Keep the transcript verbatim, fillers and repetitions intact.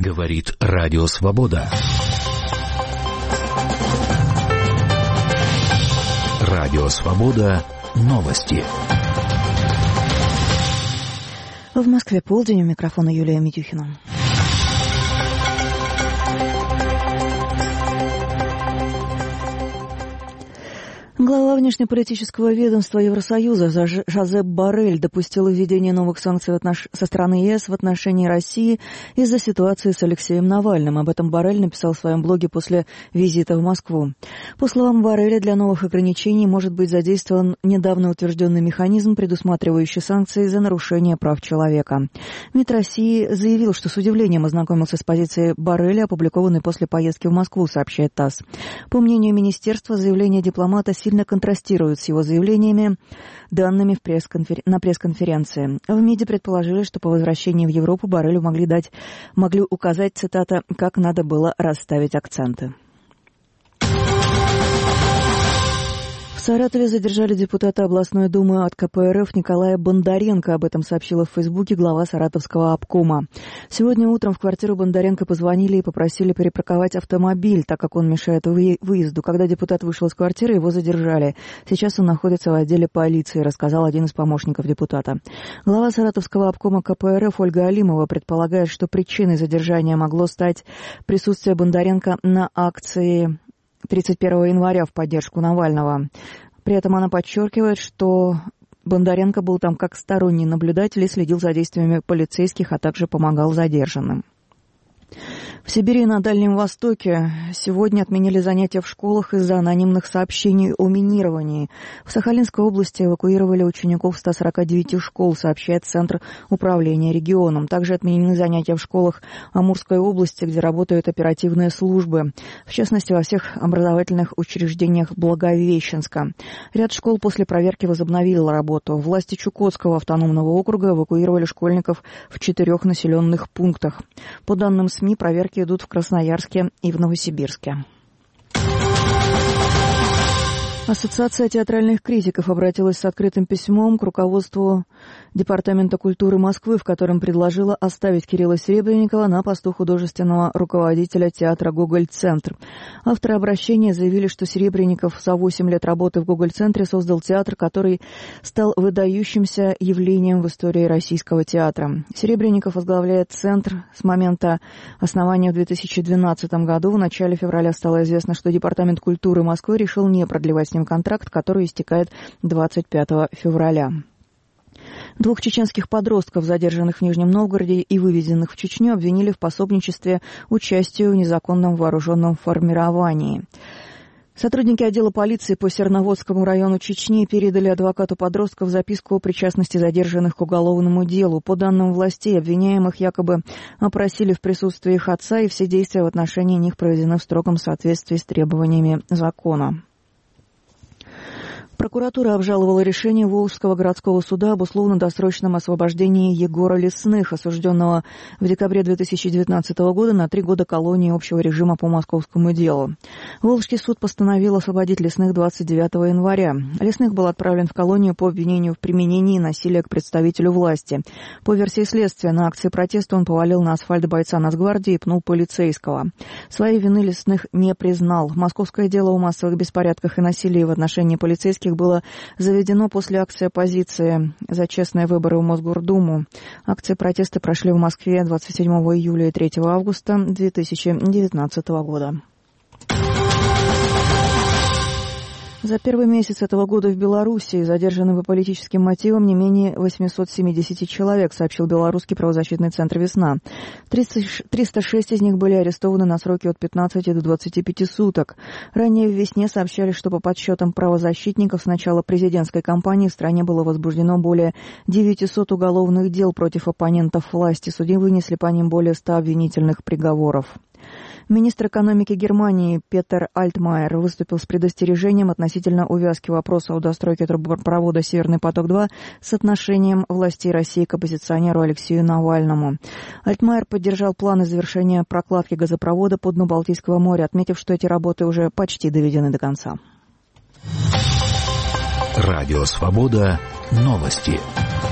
Говорит Радио Свобода. Радио Свобода. Новости. В Москве полдень. У микрофона Юлия Митюхина. Глава внешнеполитического ведомства Евросоюза Жозеп Боррель допустил введение новых санкций отнош... со стороны ЕС в отношении России из-за ситуации с Алексеем Навальным. Об этом Боррель написал в своем блоге после визита в Москву. По словам Борреля, для новых ограничений может быть задействован недавно утвержденный механизм, предусматривающий санкции за нарушение прав человека. МИД России заявил, что с удивлением ознакомился с позицией Борреля, опубликованной после поездки в Москву, сообщает ТАСС. По мнению министерства, заявление дипломата сильно контрастирует с его заявлениями, данными в пресс-конфер... на пресс-конференции. В МИДе предположили, что по возвращении в Европу Боррелю могли дать, могли указать, цитата, «как надо было расставить акценты». В Саратове задержали депутата областной думы от ка пэ эр эф Николая Бондаренко. Об этом сообщила в Фейсбуке глава Саратовского обкома. Сегодня утром в квартиру Бондаренко позвонили и попросили перепарковать автомобиль, так как он мешает выезду. Когда депутат вышел из квартиры, его задержали. Сейчас он находится в отделе полиции, рассказал один из помощников депутата. Глава Саратовского обкома ка пэ эр эф Ольга Алимова предполагает, что причиной задержания могло стать присутствие Бондаренко на акции тридцать первого января в поддержку Навального. При этом она подчеркивает, что Бондаренко был там как сторонний наблюдатель и следил за действиями полицейских, а также помогал задержанным. В Сибири и на Дальнем Востоке сегодня отменили занятия в школах из-за анонимных сообщений о минировании. В Сахалинской области эвакуировали учеников ста сорока девяти школ, сообщает Центр управления регионом. Также отменены занятия в школах Амурской области, где работают оперативные службы, в частности, во всех образовательных учреждениях Благовещенска. Ряд школ после проверки возобновили работу. Власти Чукотского автономного округа эвакуировали школьников в четырех населенных пунктах. По данным СМИ, проверки идут в Красноярске и в Новосибирске. Ассоциация театральных критиков обратилась с открытым письмом к руководству Департамента культуры Москвы, в котором предложила оставить Кирилла Серебренникова на посту художественного руководителя театра «Гоголь-центр». Авторы обращения заявили, что Серебренников за восемь лет работы в «Гоголь-центре» создал театр, который стал выдающимся явлением в истории российского театра. Серебренников возглавляет центр с момента основания в две тысячи двенадцатом году. В начале февраля стало известно, что Департамент культуры Москвы решил не продлевать с ним контракт, который истекает двадцать пятого февраля. Двух чеченских подростков, задержанных в Нижнем Новгороде и вывезенных в Чечню, обвинили в пособничестве участию в незаконном вооруженном формировании. Сотрудники отдела полиции по Серноводскому району Чечни передали адвокату подростков записку о причастности задержанных к уголовному делу. По данным властей, обвиняемых якобы опросили в присутствии их отца, и все действия в отношении них проведены в строгом соответствии с требованиями закона. Прокуратура обжаловала решение Волжского городского суда об условно-досрочном освобождении Егора Лесных, осужденного в декабре две тысячи девятнадцатого года на три года колонии общего режима по московскому делу. Волжский суд постановил освободить Лесных двадцать девятого января. Лесных был отправлен в колонию по обвинению в применении насилия к представителю власти. По версии следствия, на акции протеста он повалил на асфальт бойца Нацгвардии и пнул полицейского. Своей вины Лесных не признал. Московское дело о массовых беспорядках и насилии в отношении полицейских было заведено после акции оппозиции за честные выборы в Мосгордуму. Акции протеста прошли в Москве двадцать седьмого июля и третьего августа две тысячи девятнадцатого года. За первый месяц этого года в Белоруссии задержаны по политическим мотивам не менее восемьсот семьдесят человек, сообщил белорусский правозащитный центр «Весна». триста шесть из них были арестованы на сроки от пятнадцати до двадцати пяти суток. Ранее в «Весне» сообщали, что по подсчетам правозащитников с начала президентской кампании в стране было возбуждено более девятисот уголовных дел против оппонентов власти. Суды вынесли по ним более ста обвинительных приговоров. Министр экономики Германии Петер Альтмайер выступил с предостережением относительно увязки вопроса о достройке трубопровода «Северный поток-два» с отношением властей России к оппозиционеру Алексею Навальному. Альтмайер поддержал планы завершения прокладки газопровода по дну Балтийского моря, отметив, что эти работы уже почти доведены до конца. Радио «Свобода». Новости.